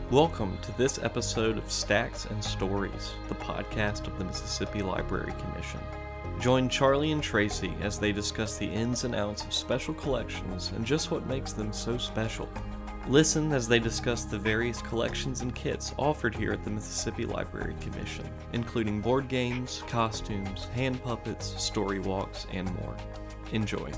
Welcome to this episode of Stacks and Stories, the podcast of the Mississippi Library Commission. Join Charlie and Tracy as they discuss the ins and outs of special collections and just what makes them so special. Listen as they discuss the various collections and kits offered here at the Mississippi Library Commission, including board games, costumes, hand puppets, story walks, and more. Enjoy.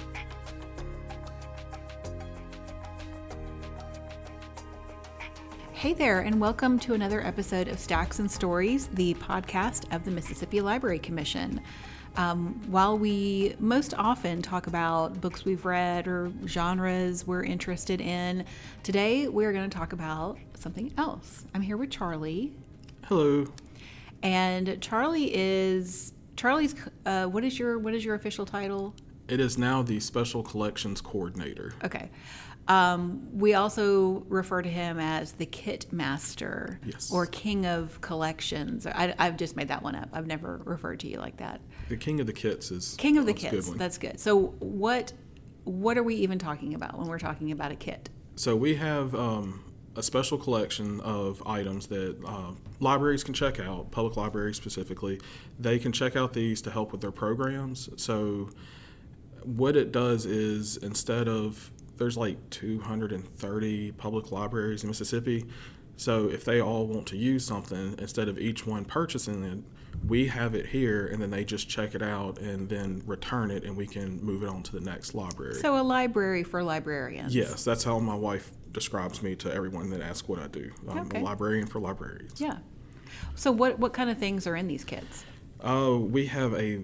Hey there, and welcome to another episode of Stacks and Stories, the podcast of the Mississippi Library Commission. While we most often talk about books we've read or genres we're interested in, today we're going to talk about something else. I'm here with Charlie. Hello. And Charlie's what is your official title? It is now the Special Collections Coordinator. Okay. We also refer to him as the Kit Master, Yes. or King of Collections. I've just made that one up. I've never referred to you like that. The King of the Kits is King of the that's a Kits. good one. That's good. So what are we even talking about when we're talking about a kit? So we have a special collection of items that libraries can check out, public libraries specifically. They can check out these to help with their programs. So what it does is, instead of, there's like 230 public libraries in Mississippi. So if they all want to use something, instead of each one purchasing it, we have it here, and then they just check it out and then return it, and we can move it on to the next library. So a library for librarians. Yes, that's how my wife describes me to everyone that asks what I do. I'm Okay. a librarian for librarians. Yeah. So what kind of things are in these kits? We have a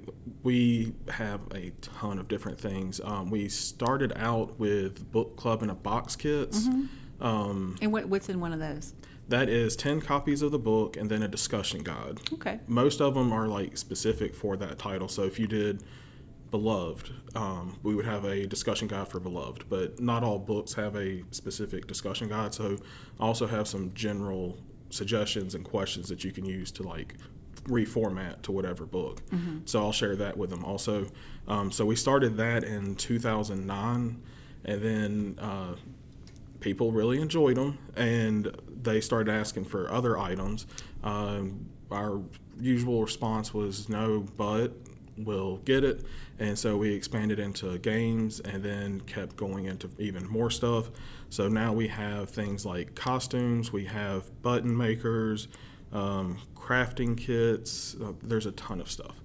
ton of different things. We started out with book club in a box kits. And what's in one of those? That is 10 copies of the book and then a discussion guide. Okay. Most of them are like specific for that title. So if you did Beloved, we would have a discussion guide for Beloved, but not all books have a specific discussion guide. So I also have some general suggestions and questions that you can use to like reformat to whatever book. So I'll share that with them also. So we started that in 2009, and then people really enjoyed them, and they started asking for other items. Our usual response was no, but we'll get it. And so we expanded into games and then kept going into even more stuff. So now we have things like costumes, we have button makers, crafting kits. There's a ton of stuff.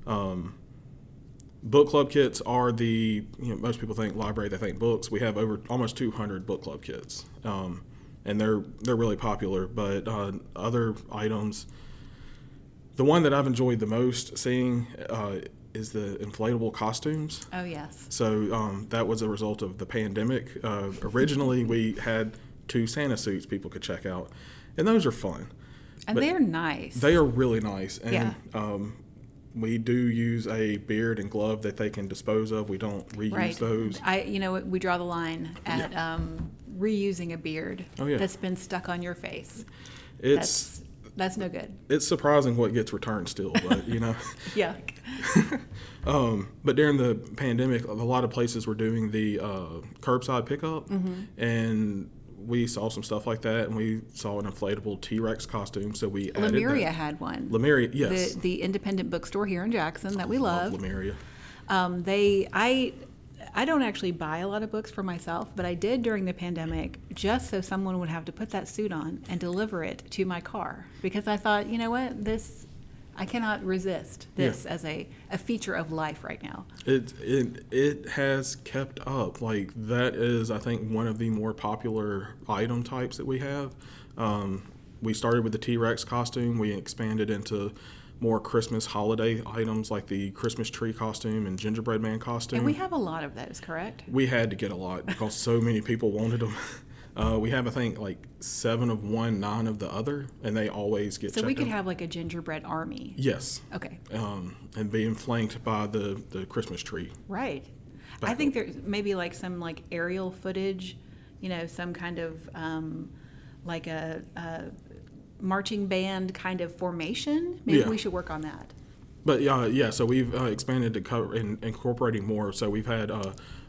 Book club kits are most people think library, they think books. We have over almost 200 book club kits, and they're really popular. But other items, the one that I've enjoyed the most seeing is the inflatable costumes. Oh, yes. So that was a result of the pandemic. Originally, we had 2 Santa suits people could check out, and those are fun. And But they're nice. They are really nice. And Yeah. we do use a beard and glove that they can dispose of. We don't reuse those. We draw the line at reusing a beard Oh, yeah. that's been stuck on your face. It's That's no good. it's surprising what gets returned still, but Yeah. But during the pandemic, a lot of places were doing the curbside pickup, and we saw some stuff like that, and we saw an inflatable T-Rex costume, so we added Lemuria that. had one. Lemuria, yes. The independent bookstore here in Jackson that we love. Lemuria. I don't actually buy a lot of books for myself, but I did during the pandemic just so someone would have to put that suit on and deliver it to my car, because I thought, you know what, I cannot resist this as a feature of life right now. It has kept up. Like, that is, I think, one of the more popular item types that we have. We started with the T-Rex costume. We expanded into more Christmas holiday items like the Christmas tree costume and gingerbread man costume. And we have a lot of those, correct? We had to get a lot because so many people wanted them. We have, I think, like 7 of one, 9 of the other, and they always get checked So we could out. have like a gingerbread army. Yes. Okay. And being flanked by the Christmas tree. Right. I think there's maybe like some like aerial footage, some kind of like a marching band kind of formation. Maybe we should work on that. But so we've expanded to cover and incorporating more. So we've had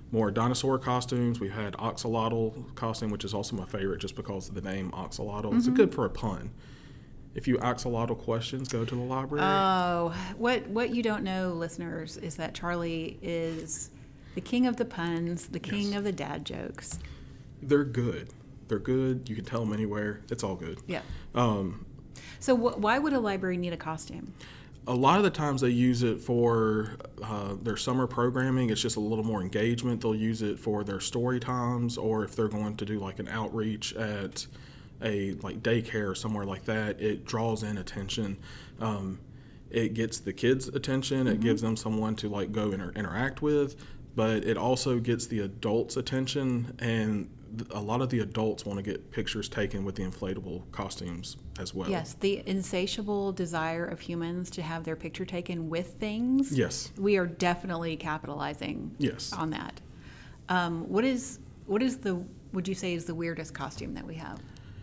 more dinosaur costumes. We've had axolotl costume, which is also my favorite just because of the name axolotl. It's good for a pun. If you axolotl questions, go to the library. Oh, what you don't know, listeners, is that Charlie is the king of the puns, the king of the dad jokes. They're good. They're good. You can tell them anywhere. It's all good. Yeah. So why would a library need a costume? A lot of the times they use it for their summer programming. It's just a little more engagement. They'll use it for their story times, or if they're going to do like an outreach at a like daycare or somewhere like that, it draws in attention. It gets the kids' attention. It gives them someone to like go interact with, but it also gets the adults' attention, and a lot of the adults want to get pictures taken with the inflatable costumes as well. Yes, the insatiable desire of humans to have their picture taken with things. Yes. We are definitely capitalizing on that. What would you say is the weirdest costume that we have?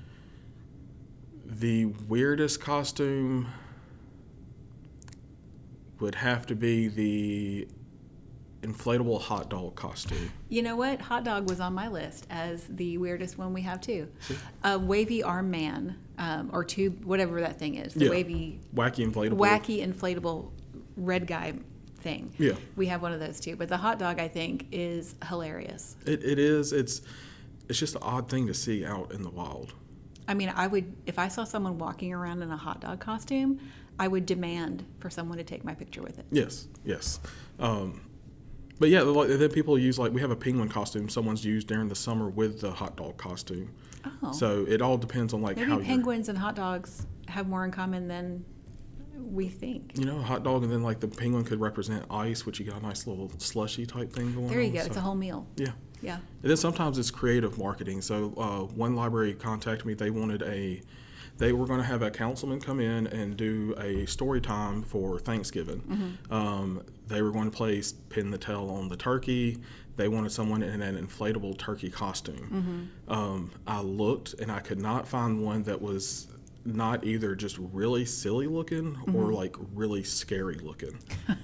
The weirdest costume would have to be the inflatable hot dog costume. You know what? Hot dog was on my list as the weirdest one we have too. Wavy arm man, or tube, whatever that thing is. The wacky inflatable red guy thing. Yeah. We have one of those too. But the hot dog, I think, is hilarious. It is. It's just an odd thing to see out in the wild. I mean, if I saw someone walking around in a hot dog costume, I would demand for someone to take my picture with it. Yes. But yeah, then people use, like, we have a penguin costume someone's used during the summer with the hot dog costume. Oh. So it all depends on, like, maybe penguins and hot dogs have more in common than we think. You know, a hot dog, and then, like, the penguin could represent ice, which you got a nice little slushy type thing going on. There you go. So. It's a whole meal. Yeah. Yeah. And then sometimes it's creative marketing. So one library contacted me. They were going to have a councilman come in and do a story time for Thanksgiving. They were going to place pin the tail on the turkey. They wanted someone in an inflatable turkey costume. I looked and I could not find one that was not either just really silly looking or like really scary looking.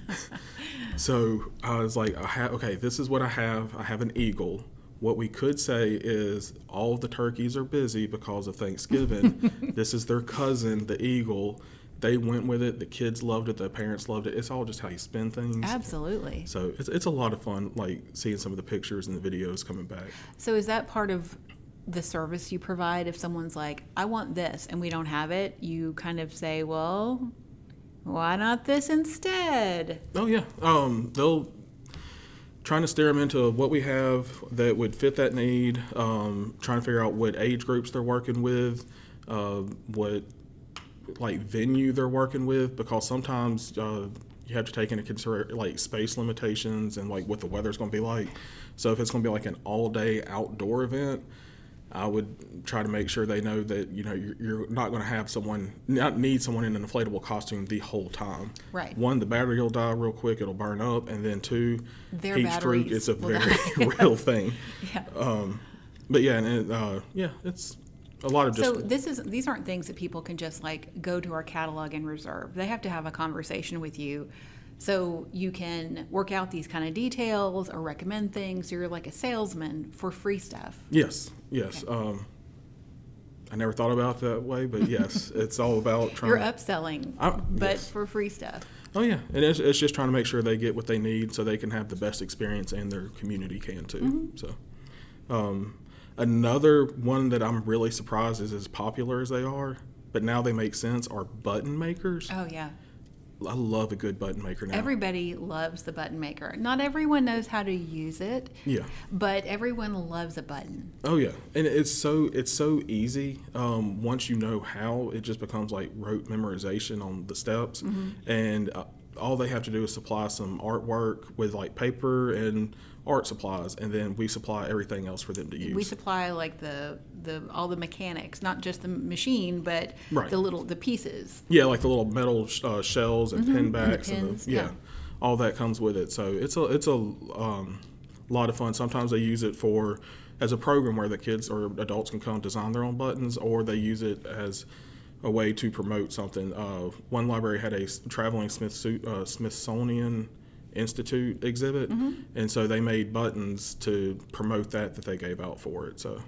So I was like, okay, this is what I have. I have an eagle. What we could say is all of the turkeys are busy because of Thanksgiving. This is their cousin, the eagle. They went with it. The kids loved it. The parents loved it. It's all just how you spin things. Absolutely. So it's a lot of fun, like seeing some of the pictures and the videos coming back. So is that part of the service you provide? If someone's like, I want this, and we don't have it, you kind of say, well, why not this instead? Oh, yeah. They'll trying to steer them into what we have that would fit that need, trying to figure out what age groups they're working with, what like venue they're working with, because sometimes you have to take into consideration like space limitations and like what the weather's going to be like. So if it's going to be like an all-day outdoor event, I would try to make sure they know that, you know, you're not going to need someone in an inflatable costume the whole time. Right. One, the battery will die real quick, it'll burn up, and then two, their heat stroke is a very real thing. Yeah. But yeah, it's a lot of just. So these aren't things that people can just like go to our catalog and reserve. They have to have a conversation with you. So you can work out these kind of details or recommend things. You're like a salesman for free stuff. Yes. Okay. I never thought about it that way, but yes, it's all about trying. You're upselling, but for free stuff. Oh yeah, and it's just trying to make sure they get what they need so they can have the best experience and their community can too. So, another one that I'm really surprised is as popular as they are, but now they make sense, are button makers. Oh yeah. I love a good button maker now. Everybody loves the button maker. Not everyone knows how to use it. Yeah. But everyone loves a button. Oh yeah, and it's so easy. Once you know how, it just becomes like rote memorization on the steps, and all they have to do is supply some artwork with like paper and art supplies, and then we supply everything else for them to use. We supply like all the mechanics, not just the machine, but the pieces. Yeah, like the little metal shells and pin backs and all that comes with it. So it's a lot of fun. Sometimes they use it as a program where the kids or adults can come design their own buttons, or they use it as a way to promote something. One library had a traveling Smithsonian Institute exhibit, and so they made buttons to promote that they gave out for it. So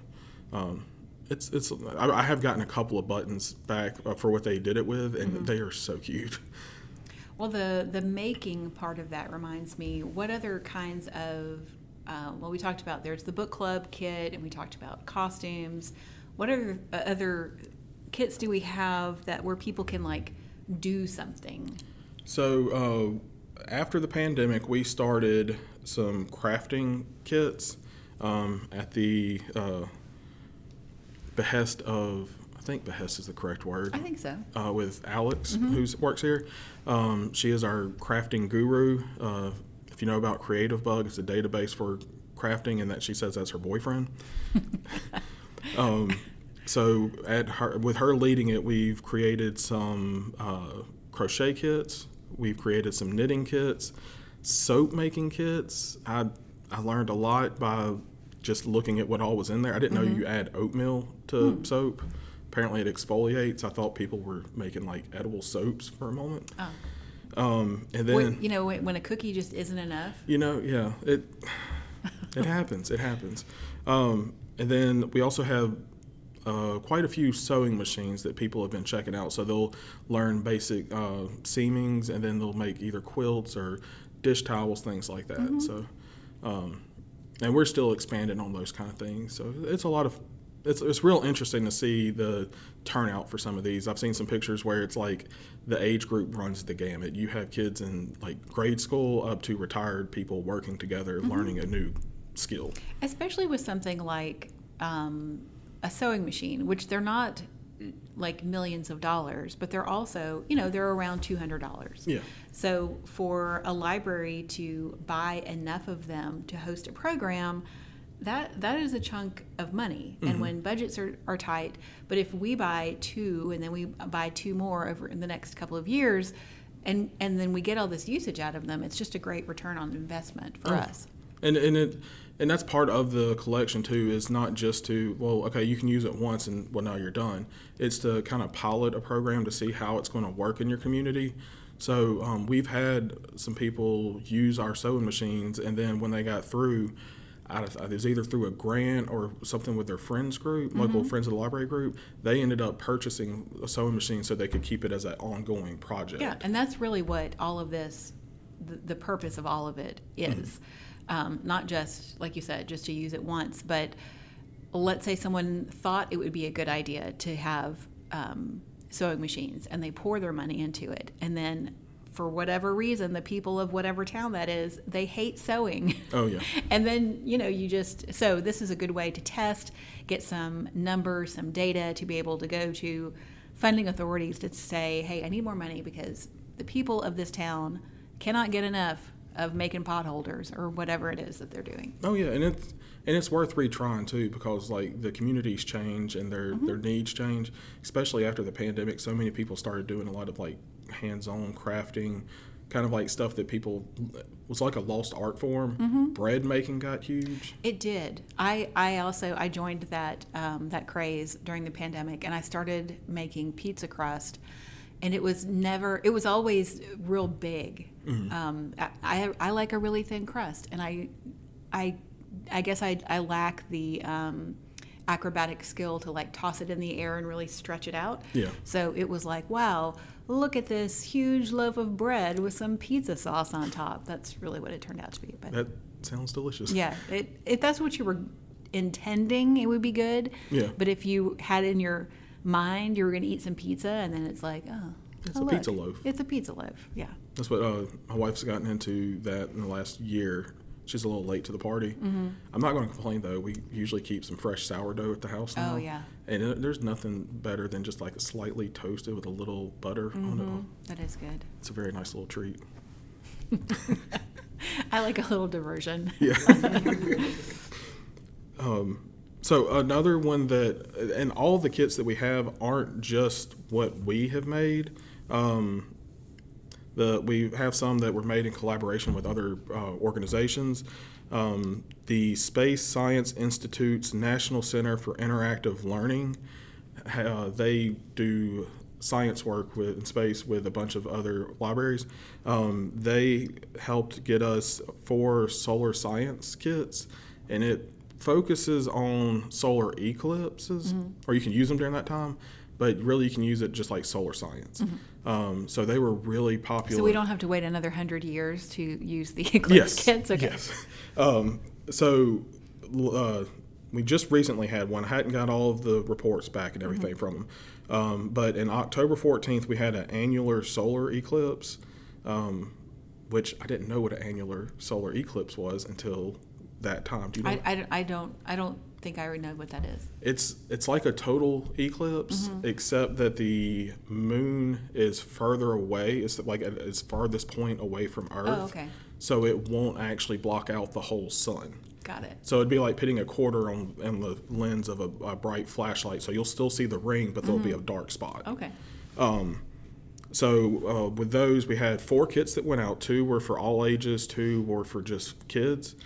I have gotten a couple of buttons back for what they did it with, and they are so cute. Well, the making part of that reminds me, what other kinds of, we talked about there's the book club kit, and we talked about costumes. What other kits do we have where people can like do something? So after the pandemic, we started some crafting kits at the behest of, I think behest is the correct word. I think so. With Alex, who works here. She is our crafting guru. If you know about Creative Bug, it's a database for crafting, and that she says that's her boyfriend. So with her leading it, we've created some crochet kits. We've created some knitting kits, soap making kits. I learned a lot by just looking at what all was in there. I didn't know you add oatmeal to soap. Apparently it exfoliates. I thought people were making like edible soaps for a moment. And then when a cookie just isn't enough. It happens. It happens. And then we also have quite a few sewing machines that people have been checking out. So they'll learn basic seamings, and then they'll make either quilts or dish towels, things like that. So, and we're still expanding on those kind of things. So it's a lot of, it's real interesting to see the turnout for some of these. I've seen some pictures where it's like the age group runs the gamut. You have kids in like grade school up to retired people working together, learning a new skill. Especially with something like a sewing machine, which they're not like millions of dollars, but they're also, they're around $200. Yeah. So for a library to buy enough of them to host a program, that is a chunk of money. And when budgets are tight, but if we buy 2 and then we buy 2 more over in the next couple of years, and then we get all this usage out of them, it's just a great return on investment for us. And that's part of the collection too, is not just to, you can use it once and now you're done. It's to kind of pilot a program to see how it's going to work in your community. So we've had some people use our sewing machines, and then when they got through, it was either through a grant or something with their friends group, local Friends of the Library group, they ended up purchasing a sewing machine so they could keep it as an ongoing project. Yeah, and that's really what all of this, the purpose of all of it is. Not just, like you said, just to use it once, but let's say someone thought it would be a good idea to have sewing machines, and they pour their money into it, and then for whatever reason, the people of whatever town that is, they hate sewing. Oh, yeah. And then, so this is a good way to test, get some numbers, some data to be able to go to funding authorities to say, hey, I need more money because the people of this town cannot get enough of making pot holders or whatever it is that they're doing. Oh, yeah, and it's worth retrying too, because like the communities change and their needs change, especially after the pandemic. So many people started doing a lot of like hands-on crafting, kind of like stuff that people was like a lost art form. Bread making got huge. It did. I joined that craze during the pandemic, and I started making pizza crust, and it was always real big. I like a really thin crust, and I guess I lack the acrobatic skill to like toss it in the air and really stretch it out. Yeah. So it was like, wow, look at this huge loaf of bread with some pizza sauce on top. That's really what it turned out to be. But that sounds delicious. Yeah, if that's what you were intending, it would be good. Yeah. But if you had in your mind you were going to eat some pizza, and then it's like, pizza loaf. It's a pizza loaf. Yeah. That's what my wife's gotten into that in the last year. She's a little late to the party. I'm not going to complain, though. We usually keep some fresh sourdough at the house now. Oh, yeah. And there's nothing better than just like a slightly toasted with a little butter on it. That is good. It's a very nice little treat. I like a little diversion. Yeah. So another one and all the kits that we have aren't just what we have made. We have some that were made in collaboration with other organizations. The Space Science Institute's National Center for Interactive Learning, they do science work in space with a bunch of other libraries. They helped get us 4 solar science kits, and it focuses on solar eclipses, or you can use them during that time, but really you can use it just like solar science. So they were really popular. So we don't have to wait another 100 years to use the eclipse kits? Okay. Yes. We just recently had one. I hadn't got all of the reports back and everything from them. But in October 14th, we had an annular solar eclipse, which I didn't know what an annular solar eclipse was until that time. Do you know? I don't think I already know what that is. It's like a total eclipse, except that the moon is further away. It's like at its farthest point away from Earth. Oh, okay. So it won't actually block out the whole sun. Got it. So it'd be like putting a quarter on the lens of a bright flashlight. So you'll still see the ring, but there'll be a dark spot. Okay. So with those, we had 4 kits that went out. 2 were for all ages, 2 were for just kids.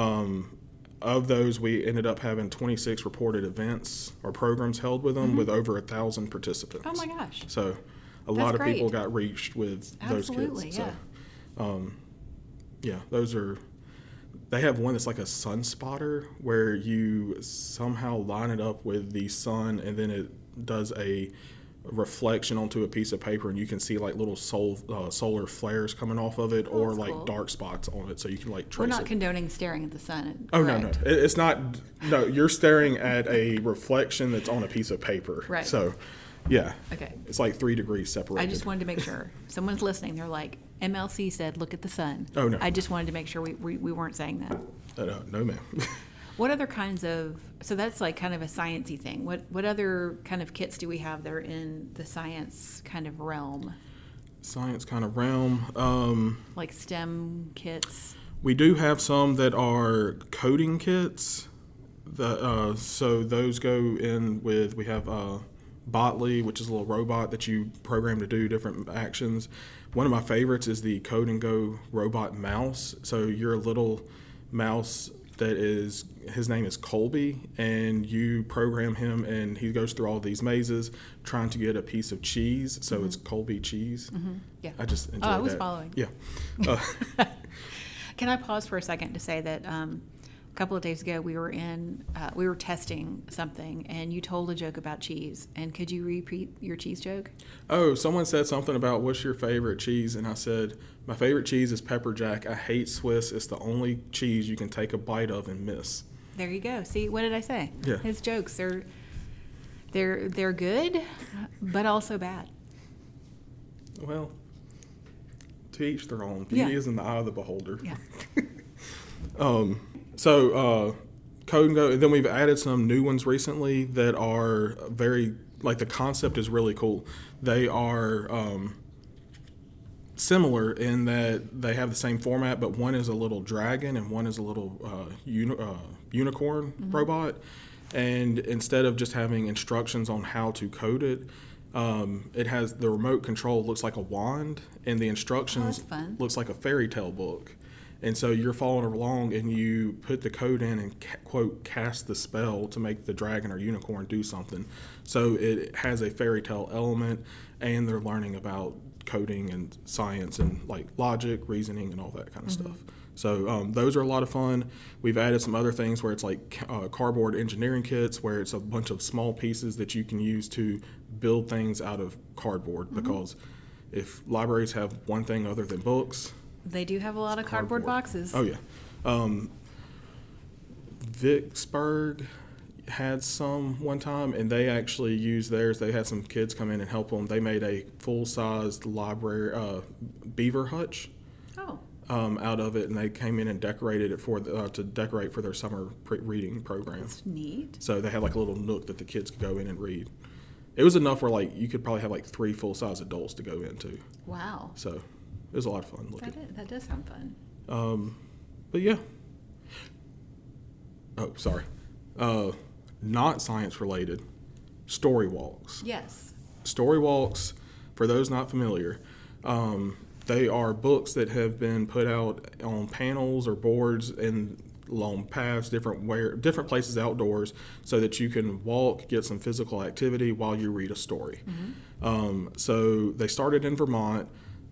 Of those, we ended up having 26 reported events or programs held with them with over 1,000 participants. Oh my gosh. So a lot of great. people got reached with those kits. Absolutely, yeah. So, those are. They have one that's like a sun spotter where you somehow line it up with the sun, and then it does a reflection onto a piece of paper, and you can see like little solar flares coming off of it, or like cool. dark spots on it, so you can like trace We're not it. condoning staring at the sun. Oh, no. correct? It's not. No, you're staring at a reflection that's on a piece of paper. Right. So, yeah. Okay. It's like 3 degrees separated. I just wanted to make sure. Someone's listening. They're like, MLC said, look at the sun. Oh, no. I just wanted to make sure we weren't saying that. No, ma'am. What other kinds of, so that's like kind of a sciencey thing. What other kind of kits do we have that are in the science kind of realm? Science kind of realm. Like STEM kits? We do have some that are coding kits. So those go in with, we have Botley, which is a little robot that you program to do different actions. One of my favorites is the Code and Go robot mouse. So you're a little mouse that is, his name is Colby, and you program him, and he goes through all these mazes trying to get a piece of cheese. So it's Colby cheese. Yeah. I just enjoy that. I was following. Yeah. Can I pause for a second to say that a couple of days ago we were testing something, and you told a joke about cheese. And could you repeat your cheese joke? Oh, someone said something about what's your favorite cheese, and I said my favorite cheese is pepper jack. I hate Swiss. It's the only cheese you can take a bite of and miss. There you go. See, what did I say? Yeah. His jokes they're good, but also bad. Well, to each their own. Beauty is in the eye of the beholder. Yeah. So Code and Go, and then we've added some new ones recently that are very, like, the concept is really cool. They are similar in that they have the same format, but one is a little dragon and one is a little unicorn robot. And instead of just having instructions on how to code it, it has the remote control looks like a wand, and the instructions looks like a fairy tale book. And so you're following along, and you put the code in and, quote, cast the spell to make the dragon or unicorn do something. So it has a fairy tale element, and they're learning about coding and science and, like, logic, reasoning, and all that kind of stuff. So those are a lot of fun. We've added some other things where it's like cardboard engineering kits, where it's a bunch of small pieces that you can use to build things out of cardboard. Because if libraries have one thing other than books, they do have a lot of cardboard boxes. Oh, yeah. Vicksburg had some one time, and they actually used theirs. They had some kids come in and help them. They made a full-sized library beaver hutch out of it, and they came in and decorated it to decorate for their summer reading program. That's neat. So they had like a little nook that the kids could go in and read. It was enough where like you could probably have like 3 full-size adults to go into. Wow. So it was a lot of fun looking. That does sound fun. But yeah. Oh, sorry. Not science related. Story walks. Yes. Story walks, for those not familiar, they are books that have been put out on panels or boards, and along paths, different places outdoors, so that you can walk, get some physical activity while you read a story. So they started in Vermont.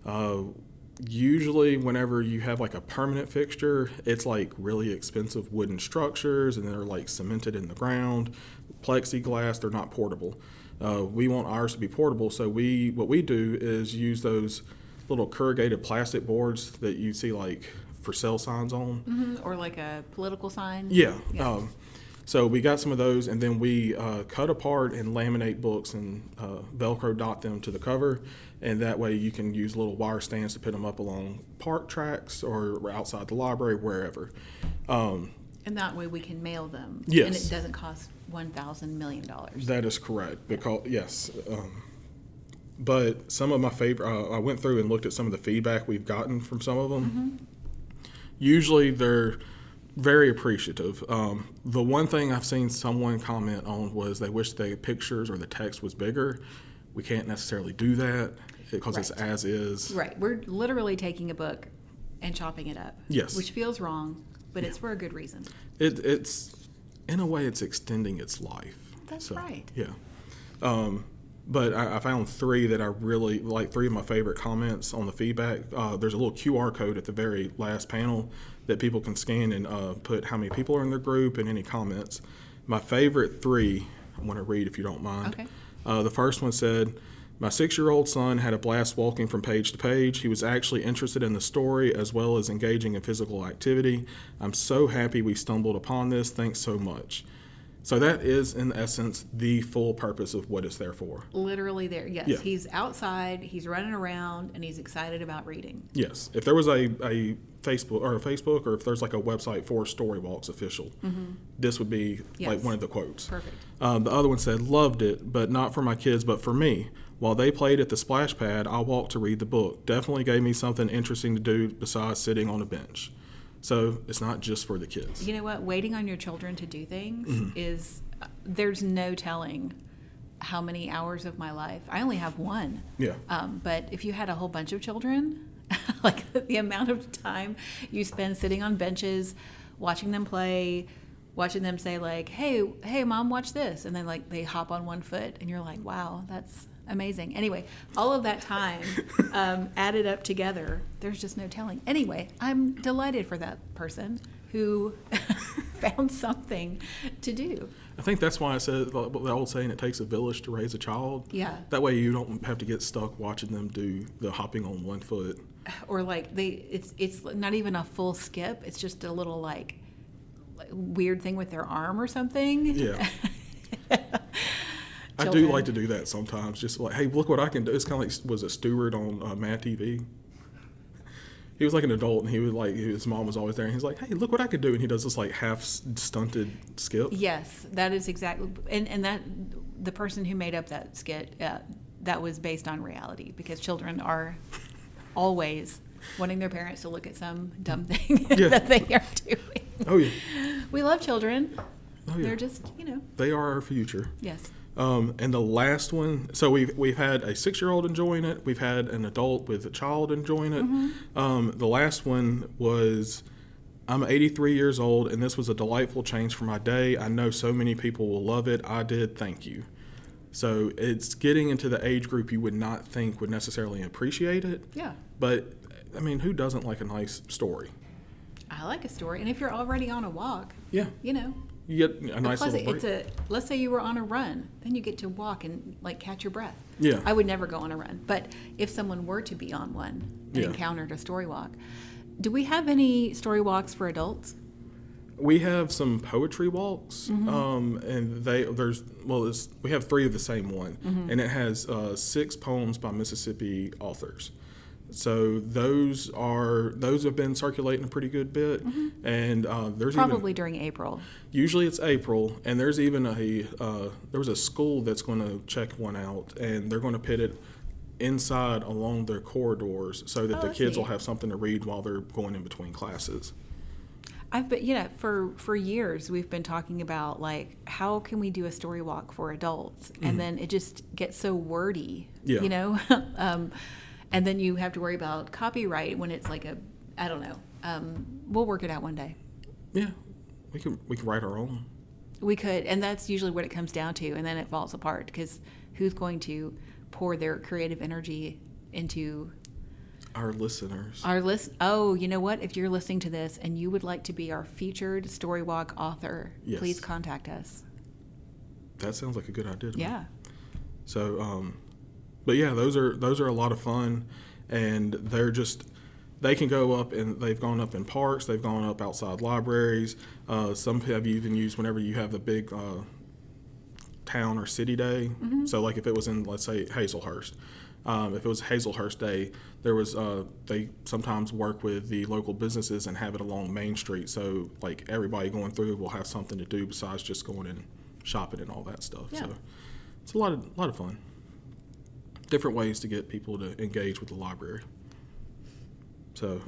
Usually whenever you have like a permanent fixture, it's like really expensive wooden structures, and they're like cemented in the ground, plexiglass, they're not portable. We want ours to be portable, so what we do is use those little corrugated plastic boards that you see like for sale signs on. Or like a political sign. Yeah. So we got some of those, and then we cut apart and laminate books and Velcro dot them to the cover, and that way you can use little wire stands to put them up along park tracks or outside the library, wherever. And that way we can mail them. Yes. And it doesn't cost $1,000 million. That is correct. Because yes. But some of my favorite, I went through and looked at some of the feedback we've gotten from some of them. Usually they're very appreciative. The one thing I've seen someone comment on was they wish the pictures or the text was bigger. We can't necessarily do that because it's as is. Right. We're literally taking a book and chopping it up. Yes. Which feels wrong, but it's for a good reason. It's in a way, it's extending its life. That's right. Yeah. But I found three that I really like, three of my favorite comments on the feedback. There's a little QR code at the very last panel that people can scan and put how many people are in their group and any comments. My favorite three, I want to read if you don't mind. Okay. The first one said, "My 6-year-old son had a blast walking from page to page. He was actually interested in the story as well as engaging in physical activity. I'm so happy we stumbled upon this. Thanks so much." So that is, in essence, the full purpose of what it's there for. Literally there, yes. Yeah. He's outside, he's running around, and he's excited about reading. Yes. If there was a Facebook, or if there's like a website for Story Walks official, this would be like one of the quotes. Perfect. The other one said, "Loved it, but not for my kids, but for me. While they played at the splash pad, I walked to read the book. Definitely gave me something interesting to do besides sitting on a bench." So it's not just for the kids. You know what? Waiting on your children to do things is, there's no telling how many hours of my life. I only have one. Yeah. But if you had a whole bunch of children, like the amount of time you spend sitting on benches, watching them play, watching them say like, hey, Mom, watch this. And then like they hop on one foot and you're like, wow, that's amazing. Anyway, all of that time added up together, there's just no telling. Anyway, I'm delighted for that person who found something to do. I think that's why I said the old saying, "It takes a village to raise a child." Yeah. That way you don't have to get stuck watching them do the hopping on one foot. Or like it's not even a full skip. It's just a little like weird thing with their arm or something. Yeah. I do like to do that sometimes. Just like, hey, look what I can do. It's kind of like, was a Stewart on Mad TV. He was like an adult, and he was like, his mom was always there, and he's like, "Hey, look what I could do," and he does this like half stunted skip. Yes, that is exactly, and that the person who made up that skit, that was based on reality, because children are always wanting their parents to look at some dumb thing that they are doing. Oh yeah. We love children. Oh yeah. They're just, They are our future. Yes. And the last one, so we've had a 6-year-old enjoying it. We've had an adult with a child enjoying it. The last one was, "I'm 83 years old, and this was a delightful change for my day. I know so many people will love it. I did. Thank you." So it's getting into the age group you would not think would necessarily appreciate it. Yeah. But, I mean, who doesn't like a nice story? I like a story, and if you're already on a walk, Yeah. You get a nice plus little break. let's say you were on a run, then you get to walk and like catch your breath. Yeah. I would never go on a run, but if someone were to be on one and Yeah. encountered a story walk, do we have any story walks for adults? We have some poetry walks, and we have 3 of the same one, and it has 6 poems by Mississippi authors. So those have been circulating a pretty good bit, and there's Probably during April. Usually it's April, and there's even there was a school that's going to check one out, and they're going to put it inside along their corridors so that the kids will have something to read while they're going in between classes. For years we've been talking about like how can we do a story walk for adults, and then it just gets so wordy, and then you have to worry about copyright when it's like I don't know. We'll work it out one day. Yeah, We can write our own. We could, and that's usually what it comes down to, and then it falls apart because who's going to pour their creative energy into Our listeners. our list? Oh, you know what? If you're listening to this and you would like to be our featured Storywalk author, Yes. please contact us. That sounds like a good idea to me. Yeah. So, but yeah, those are a lot of fun, and they can go up, and they've gone up in parks, they've gone up outside libraries. Some have even used whenever you have the big town or city day. So like if it was in, let's say, Hazelhurst. If it was Hazelhurst Day, there was they sometimes work with the local businesses and have it along Main Street. So like everybody going through will have something to do besides just going and shopping and all that stuff. Yeah. So it's a lot of fun. Different ways to get people to engage with the library. So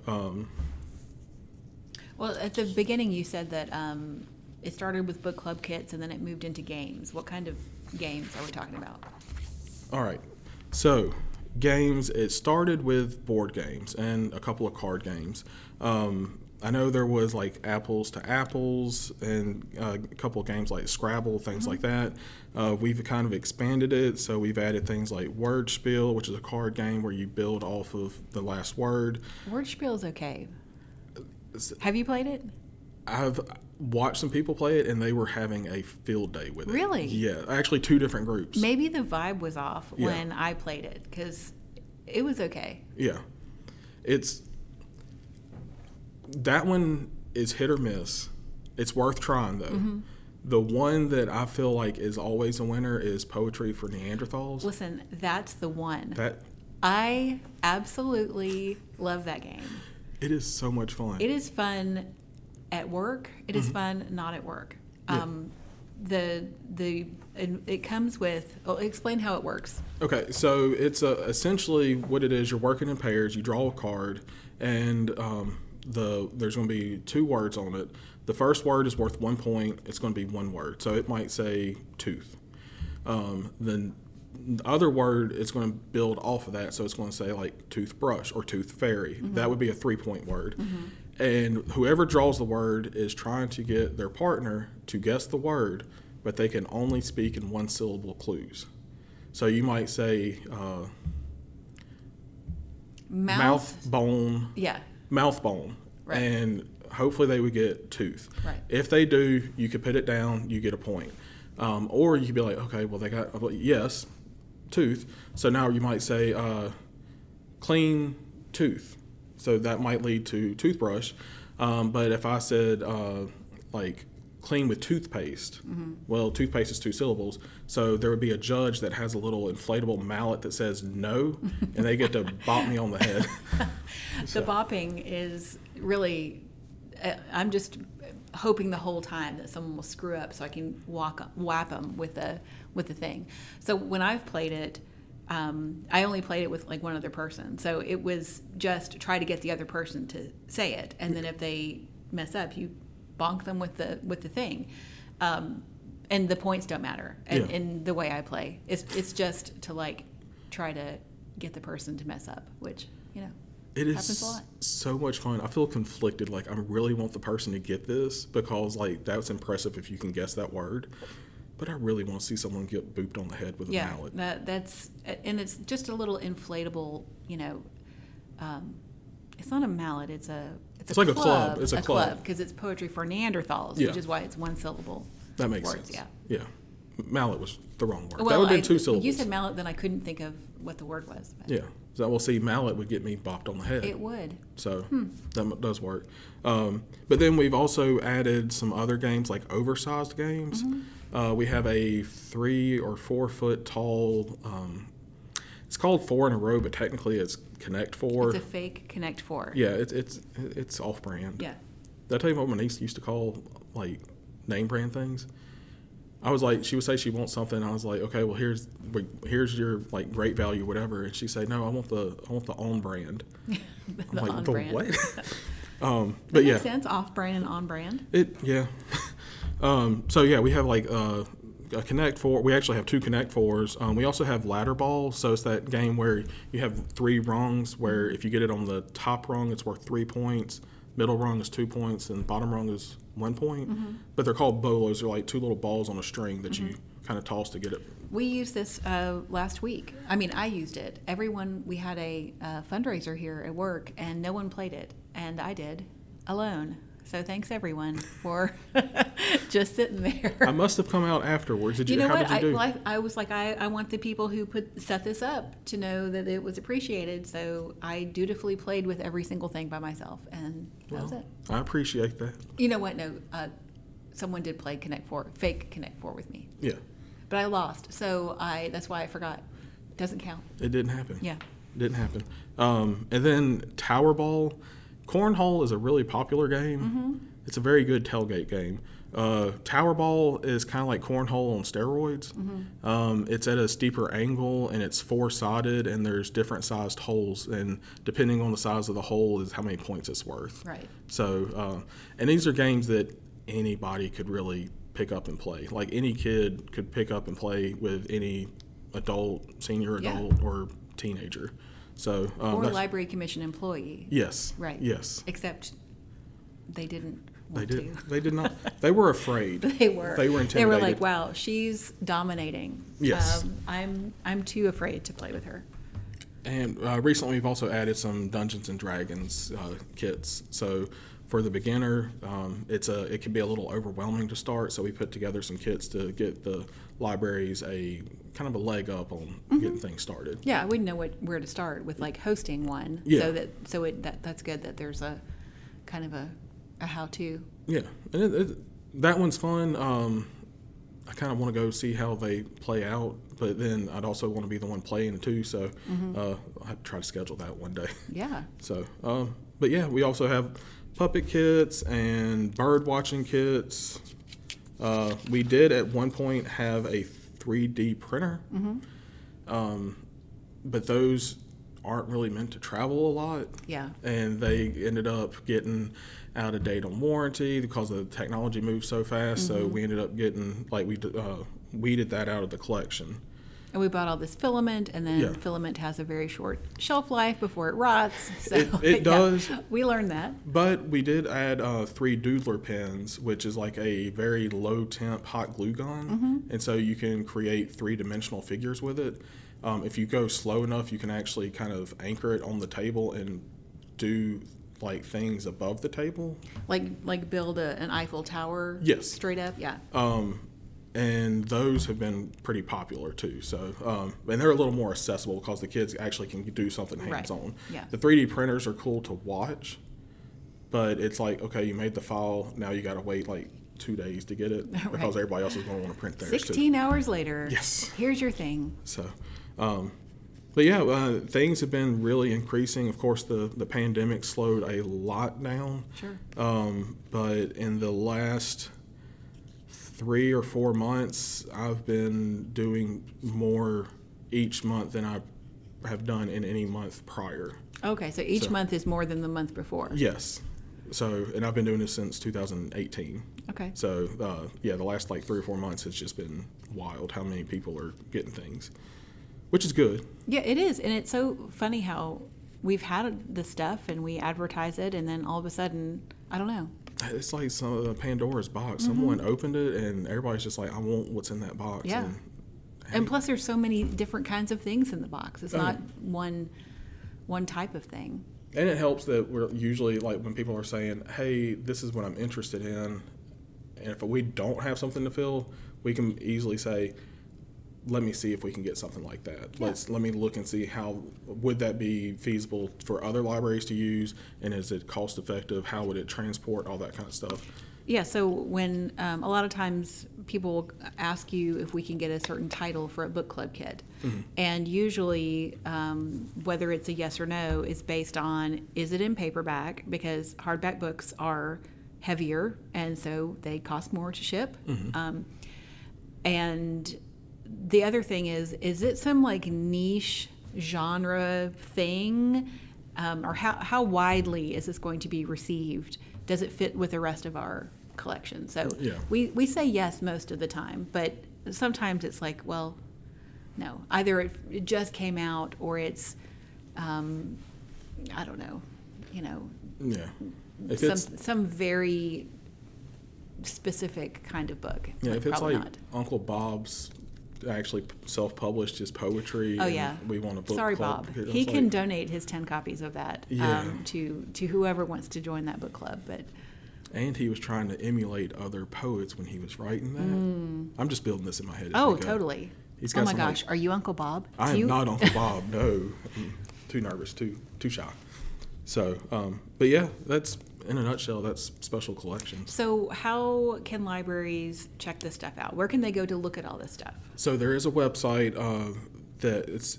Well, at the beginning, you said that it started with book club kits and then it moved into games. What kind of games are we talking about? all right, so games. It started with board games and a couple of card games. I know there was like Apples to Apples and a couple of games like Scrabble, things like that. We've kind of expanded it, so we've added things like Word Spiel, which is a card game where you build off of the last word. Word Spiel is okay. Have you played it? I've watched some people play it, and they were having a field day with it. Really? Yeah, actually 2 different groups. Maybe the vibe was off Yeah. when I played it because it was okay. Yeah, that one is hit or miss. It's worth trying though. The one that I feel like is always a winner is Poetry for Neanderthals. Listen, that's the one. That I absolutely love that game. it is so much fun. It is fun at work. It is fun not at work. Yeah. It comes with. Oh, explain how it works. Okay, so it's essentially what it is. You're working in pairs. You draw a card, and there's going to be 2 words on it. The first word is worth 1 point. It's going to be 1 word. So it might say tooth. Then the other word is going to build off of that. So it's going to say like toothbrush or tooth fairy. That would be a 3-point word. And whoever draws the word is trying to get their partner to guess the word, but they can only speak in 1-syllable clues. So you might say mouth bone, Yeah. mouth bone, Right. and hopefully they would get tooth. Right. If they do, you could put it down, you get a point. Or you could be like, okay, well they got yes, tooth. So now you might say clean tooth. So that might lead to toothbrush. But if I said like clean with toothpaste, well, toothpaste is 2 syllables. So there would be a judge that has a little inflatable mallet that says no, and they get to bop me on the head. The bopping is really. I'm just hoping the whole time that someone will screw up so I can whap them with the thing. So when I've played it, I only played it with like one other person. So it was just try to get the other person to say it, and then if they mess up, you bonk them with the thing. And the points don't matter. And in the way I play, it's just to like try to get the person to mess up, which It happens is a lot. so much fun. I feel conflicted. Like I really want the person to get this because like that's impressive if you can guess that word. But I really want to see someone get booped on the head with a mallet. That's and it's just a little inflatable. It's not a mallet. It's like a club. It's a club. because it's Poetry for Neanderthals, Yeah. which is why it's 1 syllable. That makes words, sense. Yeah. Mallet was the wrong word. Well, that would have been 2 syllables. You said mallet, then I couldn't think of what the word was. But Yeah. So we'll see. Mallet would get me bopped on the head. it would. So that does work. But then we've also added some other games like oversized games. We have a 3 or 4 foot tall. It's called 4 in a row, but technically it's Connect 4. It's a fake Connect 4. Yeah, it's off brand. Yeah. Did I tell you what my niece used to call like name brand things? I was like, she would say she wants something. I was like, okay, well here's your like great value, whatever. And she said, no, I want the on brand. The I'm like, on the brand. what? That But yeah, makes sense. Off brand and on brand. yeah. So yeah, we have like a Connect 4. We actually have 2 Connect 4s. We also have ladder ball. So it's that game where you have 3 rungs where if you get it on the top rung, it's worth 3 points. middle rung is 2 points and bottom rung is 1 point. But they're called bolos. They're like two little balls on a string that you kind of toss to get it. We used this last week. I mean, I used it. We had a fundraiser here at work, and no one played it, and I did alone. So thanks everyone for just sitting there. I must have come out afterwards. Did you? know how what? did you do? I was like, I want the people who set this up to know that it was appreciated. So I dutifully played with every single thing by myself, and that was it. I appreciate that. You know what? No, someone did play fake Connect Four with me. Yeah. But I lost, so that's why I forgot. Doesn't count. It didn't happen. Yeah. Didn't happen. And then Tower Ball. Cornhole is a really popular game. It's a very good tailgate game. Tower Ball is kind of like Cornhole on steroids. It's at a steeper angle, and it's four-sided, and there's different sized holes, and depending on the size of the hole is how many points it's worth. Right. So, and these are games that anybody could really pick up and play. Like any kid could pick up and play with any adult, senior adult, or teenager. So, or Library Commission employee. Yes. Right. Yes. Except they didn't want to. They did not. They were afraid. They were. They were intimidated. They were like, "Wow, she's dominating." Yes. I'm too afraid to play with her. And recently, we've also added some Dungeons and Dragons kits. So for the beginner, it can be a little overwhelming to start. So we put together some kits to get the libraries a kind of a leg up on getting things started. Yeah, I wouldn't know where to start with like hosting one. Yeah. That's good that there's a kind of a how-to. Yeah, and that one's fun. I kind of want to go see how they play out, but then I'd also want to be the one playing it too. So I'll have to try to schedule that one day. Yeah. So, but yeah, we also have puppet kits and bird watching kits. We did at one point have a 3D printer, but those aren't really meant to travel a lot. Yeah. And they ended up getting out of date on warranty because the technology moved so fast. So we ended up getting, weeded that out of the collection. And we bought all this filament, and then filament has a very short shelf life before it rots. So it does. We learned that. But we did add 3 Doodler pens, which is like a very low temp hot glue gun. And so you can create 3-dimensional figures with it. If you go slow enough, you can actually kind of anchor it on the table and do like things above the table. Like build an Eiffel Tower. Yes. Straight up. Yeah. And those have been pretty popular too. So, and they're a little more accessible because the kids actually can do something hands-on. Right. Yeah. The 3D printers are cool to watch, but it's like, okay, you made the file, now you got to wait like 2 days to get it because everybody else is going to want to print theirs 16 hours later. Yes. Here's your thing. So, but yeah, things have been really increasing. Of course, the pandemic slowed a lot down. Sure. But in the last 3 or 4 months, I've been doing more each month than I have done in any month prior. Okay, so each month is more than the month before. Yes. So, and I've been doing this since 2018. Okay. So, the last like 3 or 4 months has just been wild how many people are getting things, which is good. Yeah, it is. And it's so funny how we've had the stuff and we advertise it, and then all of a sudden, I don't know. It's like some of the Pandora's box. Someone opened it, and everybody's just like, I want what's in that box. Yeah. And plus, there's so many different kinds of things in the box. It's not one type of thing. And it helps that we're usually, like, when people are saying, hey, this is what I'm interested in, and if we don't have something to fill, we can easily say, let me see if we can get something like that. Yeah. Let me look and see how would that be feasible for other libraries to use, and is it cost effective? How would it transport? All that kind of stuff. Yeah, so when a lot of times people will ask you if we can get a certain title for a book club kit, and usually whether it's a yes or no is based on, is it in paperback, because hardback books are heavier and so they cost more to ship, and the other thing is it some like niche genre thing, or how widely is this going to be received? Does it fit with the rest of our collection? So we say yes most of the time, but sometimes it's like, well, no, either it just came out or it's I don't know, Yeah. If it's some very specific kind of book. yeah, if it's probably like not. Uncle Bob's actually self-published his poetry. Oh and yeah. we want a book Sorry, club. Bob. It's He like- can donate his 10 copies of that Yeah. to whoever wants to join that book club. But And he was trying to emulate other poets when he was writing that. I'm just building this in my head. as oh, we go. totally. He's Oh got my some, gosh, like- are you Uncle Bob? I too? am not Uncle Bob. No, I'm too nervous, too shy. So, but yeah, that's in a nutshell. That's special collections. So how can libraries check this stuff out? Where can they go to look at all this stuff? So there is a website that it's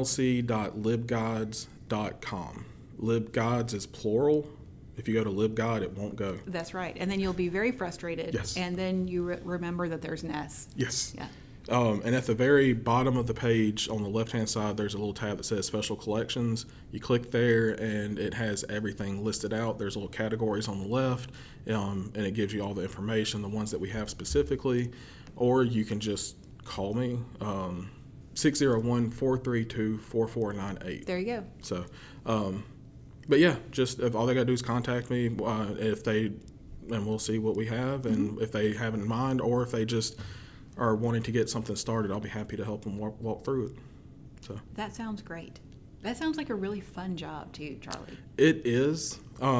mlc.libguides.com. LibGuides is plural. If you go to LibGuide, it won't go. That's right. And then you'll be very frustrated. Yes. And then you remember that there's an S. Yes. Yeah. And at the very bottom of the page on the left-hand side, there's a little tab that says Special Collections. You click there, and it has everything listed out. There's little categories on the left, and it gives you all the information, the ones that we have specifically. Or you can just call me, 601-432-4498. There you go. So, but yeah, just if all they got to do is contact me, and we'll see what we have, and if they have it in mind, or if they just are wanting to get something started, I'll be happy to help them walk through it. So That sounds great. That sounds like a really fun job too, Charlie. it is.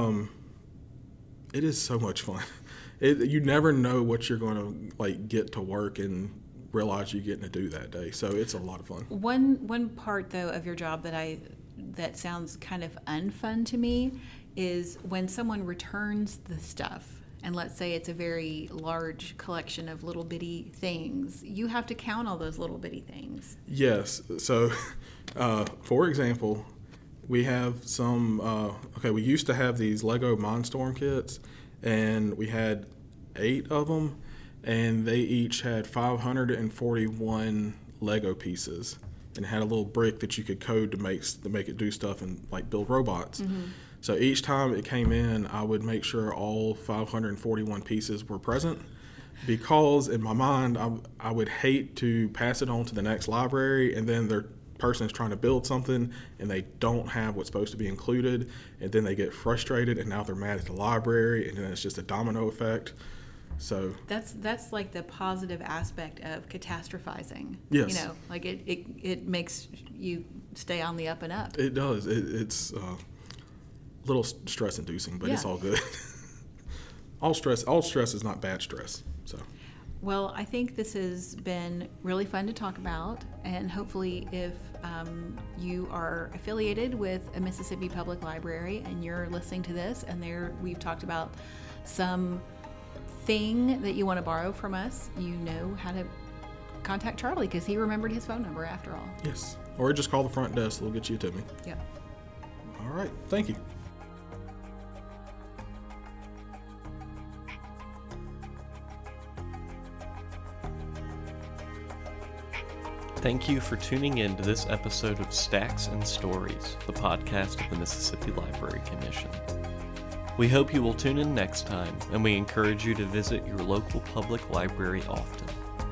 It is so much fun. You never know what you're going to like get to work and realize you're getting to do that day. So it's a lot of fun. One part though of your job that sounds kind of unfun to me is when someone returns the stuff. And let's say it's a very large collection of little bitty things. You have to count all those little bitty things. Yes. So, for example, we have some. We used to have these Lego Mindstorm kits, and we had 8 of them, and they each had 541 Lego pieces, and had a little brick that you could code to make it do stuff and like build robots. Mm-hmm. So each time it came in, I would make sure all 541 pieces were present, because in my mind, I would hate to pass it on to the next library, and then their person is trying to build something and they don't have what's supposed to be included, and then they get frustrated, and now they're mad at the library, and then it's just a domino effect. So That's like the positive aspect of catastrophizing. Yes. You know, like it makes you stay on the up and up. it does. It's a little stress-inducing, but it's Yeah. all good. All stress is not bad stress. So. Well, I think this has been really fun to talk about, and hopefully if you are affiliated with a Mississippi Public Library and you're listening to this and we've talked about some thing that you want to borrow from us, you know how to contact Charlie because he remembered his phone number after all. Yes. Or just call the front desk. They'll get you to me. Yep. All right. Thank you. Thank you for tuning in to this episode of Stacks and Stories, the podcast of the Mississippi Library Commission. We hope you will tune in next time, and we encourage you to visit your local public library often.